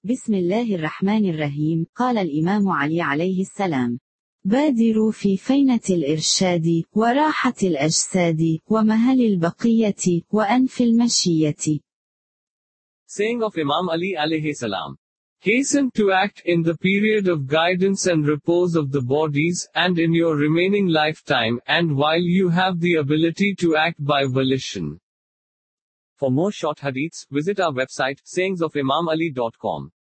بسم الله الرحمن الرحيم. قال الإمام علي عليه السلام: بادروا في فينة الإرشاد، وراحة الأجساد، ومهل البقية، وأنف المشية. Saying of Imam Ali alayhi salam. Hasten to act in the period of guidance and repose of the bodies, and in your remaining lifetime, and while you have the ability to act by volition. For more short hadiths, visit our website, sayingsofimamali.com.